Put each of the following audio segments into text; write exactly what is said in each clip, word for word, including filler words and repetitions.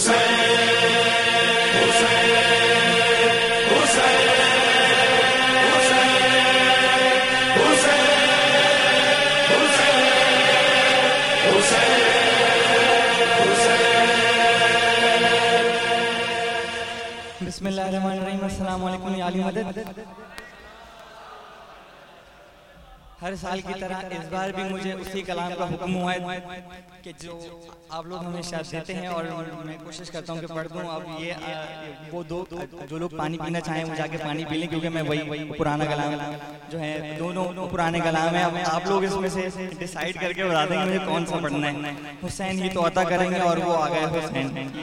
बिस्मिल्लाहिर्रहमानिर्रहीम। अस्सलाम वालेकुम या अली मदद। हर साल की तरह इस बार भी मुझे उसी कलाम का हुक्म हुआ है कि जो आप लोग हमेशा देते हैं और मैं कोशिश करता हूँ कि पढ़ दूँ। अब ये आ, वो दो जो लोग पानी पीना चाहें वो जाके पानी पी लें, क्योंकि मैं वही वही पुराना कलाम जो है दोनों पुराने कलाम है। अब आप लोग इसमें से डिसाइड करके बता देंगे मुझे कौन सा पढ़ना है। हुसैन ही तो अता करेंगे और वो आ गए हुसैन।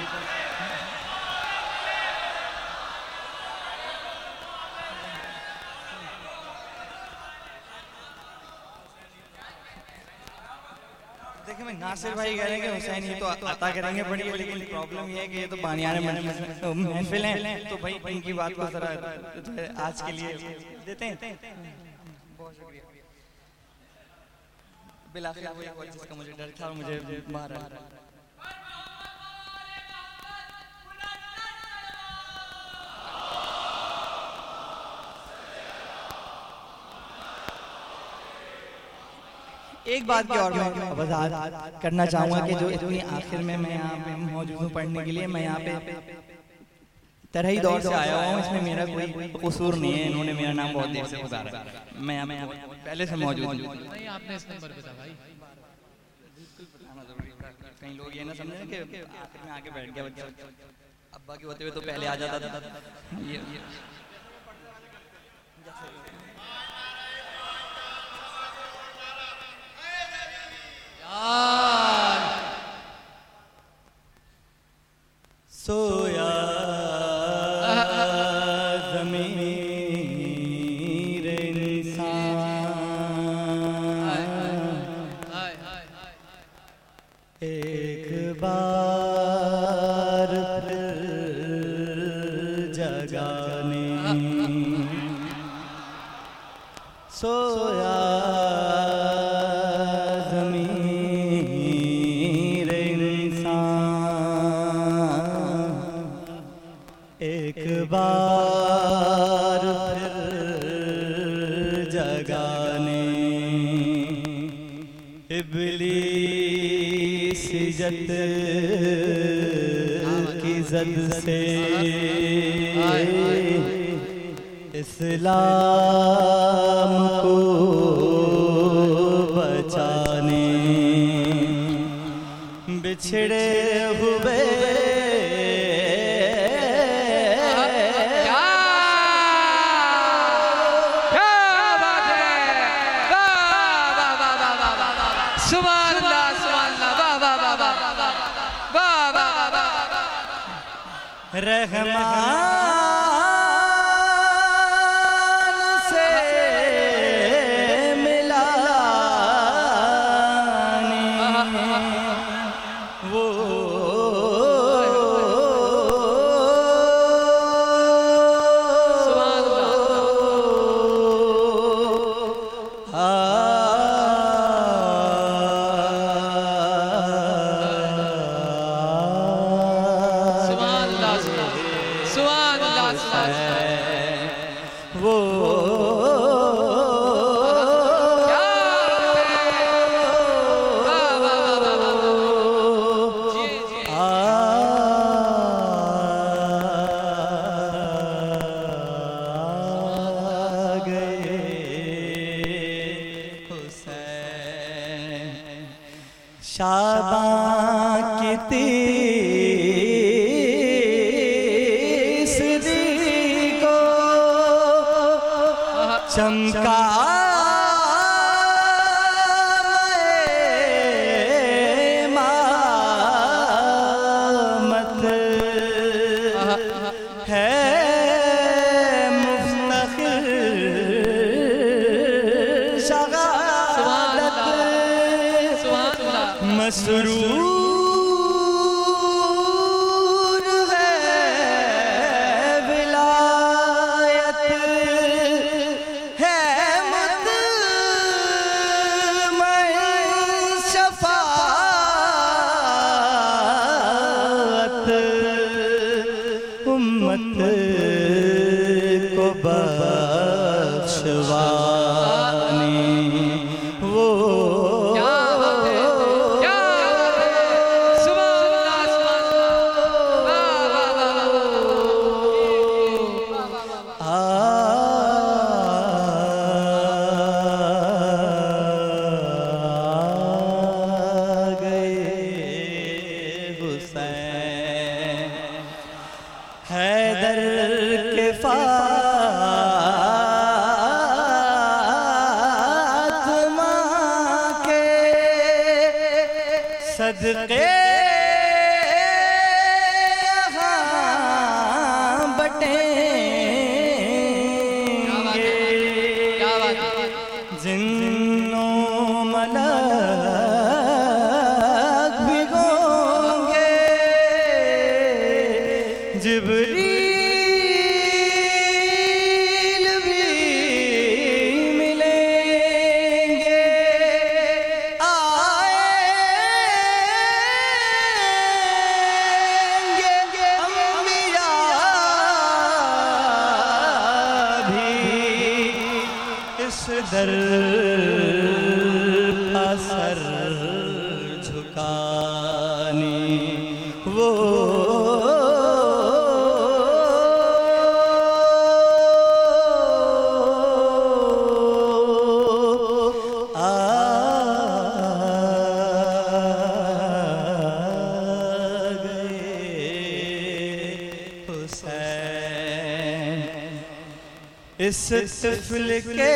देखिए मैं नासिर भाई कह रहे हैं कि हुसैन ही तो अता करेंगे बढ़िया, लेकिन प्रॉब्लम ये है कि ये तो बानियाने महफिल हैं, तो भाई इनकी बात को जरा आज के लिए देते हैं। बहुत शुक्रिया। बिलाखिर वही हुआ जिसका मुझे डर था और मुझे मारा। एक बात की और मैं वजाहत करना चाहूँगा कि जो इतनी आखिर में मैं यहाँ पे मौजूद हूँ पढ़ने के लिए, मैं यहाँ पे तरही दौर से आया हुआ हूँ, इसमें मेरा कोई कसूर नहीं है। इन्होंने मेरा नाम बहुत देर से गुजारा, मैं यहाँ मैं पहले से मौजूद हूँ। आपने इस नंबर पे था भाई, कई लोग ये ना समझे कि आखिर में आके बैठ गया बच्चा, अब्बा के होते हुए तो पहले आ जाता था। ये सोया ज़मीर इंसान एक बार जगाने सोया बार फिर जगाने इब्लीस जद की जद से इस्लाम को बचाने बिछड़े हुए रहमान से मिलाने वो शाबां की तीसरी को चमका मामत है मुफ्तखिर शगादत मसरूर है विलायत है मुतमईन शफाअत उम्मत को बख्शवाने वो क्या बात है, क्या बात है, सुभान अल्लाह, सुभान अल्लाह, वाह वाह वाह वाह। आ हैदर के फातिमा के सदके यहाँ बटेंगे जिन्नो मलक भी होंगे जिब्रील भी मिलेंगे आएंगे अंबिया भी इस दर का सर झुकाने वो इस तिफ़्ल के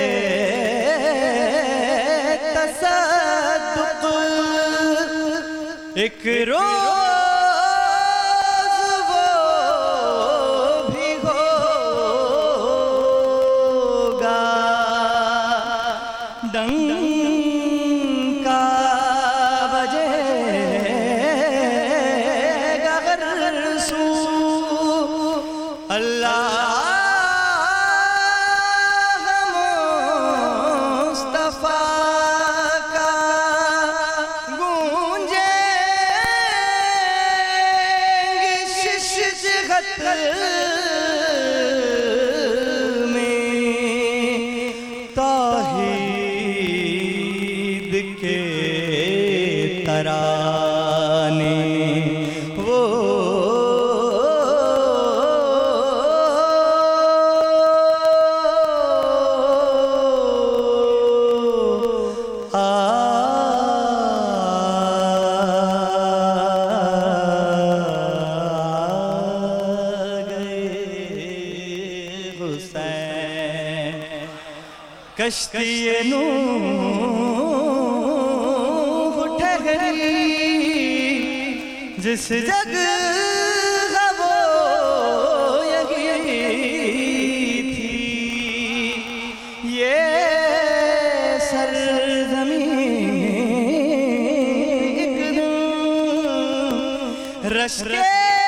तसद्दुक़ एक रोज़ वो भी होगा डंका बजेगा गरसू अल्लाह में तौहीद के तराने वो कश्ती नूह ठहरी जिस जगह वो यही थी ये सरज़मीं एक दिन रश के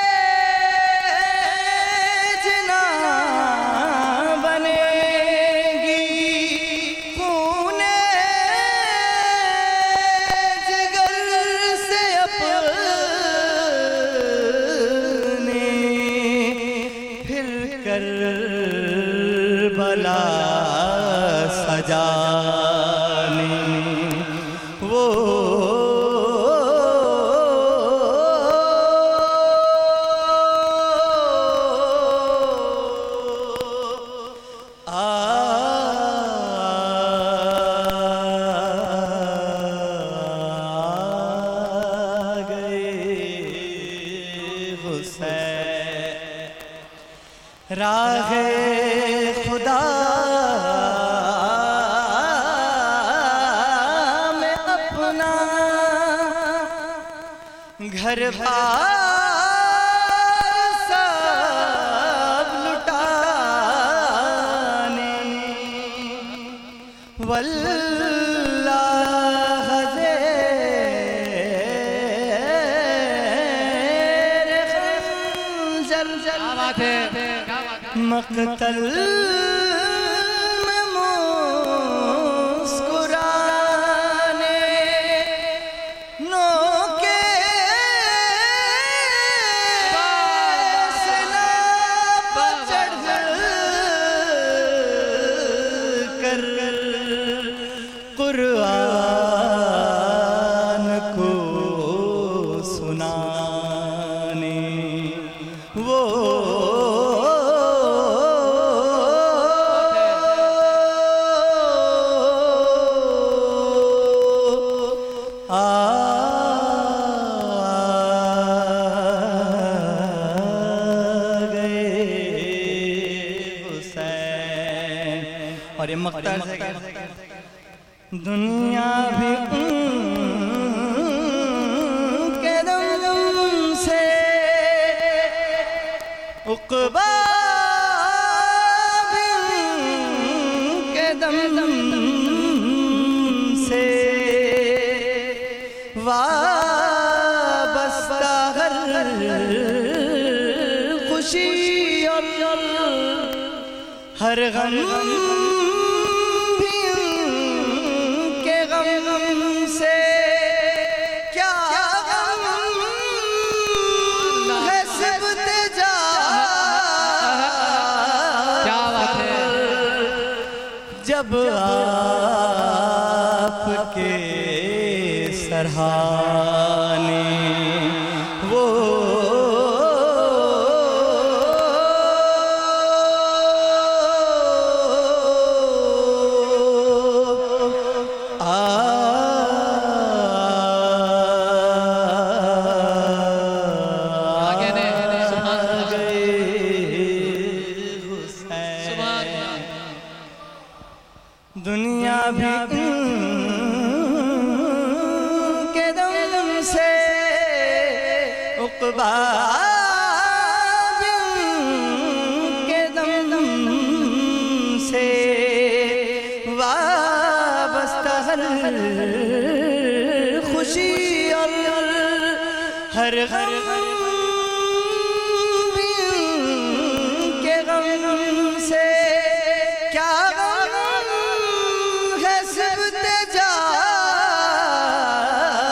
करबला सजाने वो आ गए हुसैन राहे खुदा में अपना घर बार सब लुटाने वल्लाह ज़ेर खंजर मक़तल में मुस्कुराने नोके सलाम फसाने वो आ गए हुसैन। और ये मख्तर से दुनिया भी उनके दम से उक़बा भी उनके दम से वाबस्ता हर खुशी और हर गम से क्या है सिबते जा क्या बात है जब आपके सरहाने वो दुनिया भी के दम से उक़बा के दम से वाबस्ता हर खुशी और हर गम के गम से क्या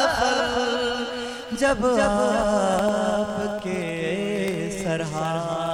जब आपके सरहाने